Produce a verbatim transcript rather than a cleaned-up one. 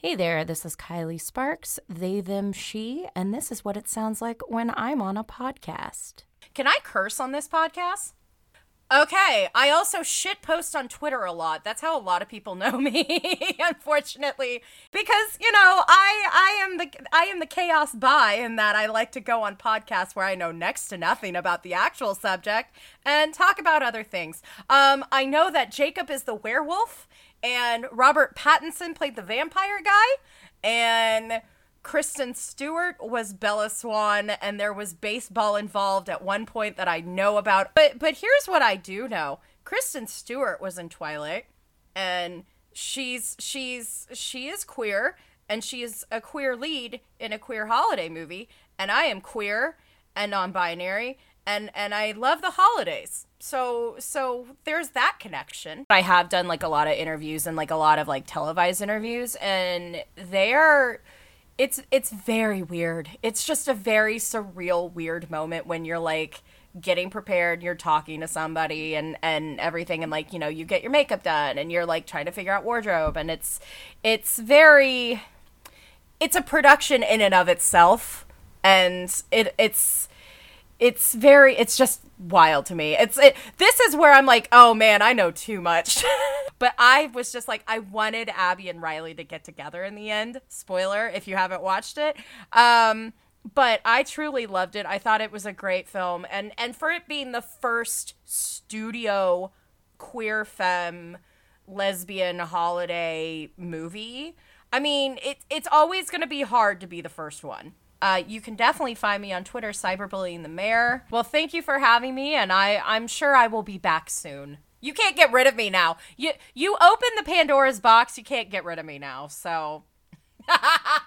Hey there, this is Kylie Sparks, they, them, she, and this is what it sounds like when I'm on a podcast. Can I curse on this podcast? Okay, I also shitpost on Twitter a lot. That's how a lot of people know me, unfortunately, because you know I I am the I am the chaos bi in that I like to go on podcasts where I know next to nothing about the actual subject and talk about other things. Um, I know that Jacob is the werewolf, and Robert Pattinson played the vampire guy, and Kristen Stewart was Bella Swan, and there was baseball involved at one point that I know about. But but here's what I do know. Kristen Stewart was in Twilight, and she's she's she is queer, and she is a queer lead in a queer holiday movie, and I am queer and non-binary, and and I love the holidays. So so there's that connection. I have done like a lot of interviews and like a lot of like televised interviews, and they're It's it's very weird. It's just a very surreal, weird moment when you're like getting prepared, you're talking to somebody and, and everything, and like, you know, you get your makeup done and you're like trying to figure out wardrobe, and it's it's very it's a production in and of itself, and it it's it's very it's just wild to me. It's it, this is where I'm like, oh man, I know too much. But I was just like, I wanted Abby and Riley to get together in the end. Spoiler, if you haven't watched it. Um, but I truly loved it. I thought it was a great film. And, and for it being the first studio queer femme lesbian holiday movie, I mean, it, it's always going to be hard to be the first one. Uh, you can definitely find me on Twitter, Cyberbullying the Mayor. Well, thank you for having me, and I, I'm sure I will be back soon. You can't get rid of me now. You you open the Pandora's box, you can't get rid of me now, so...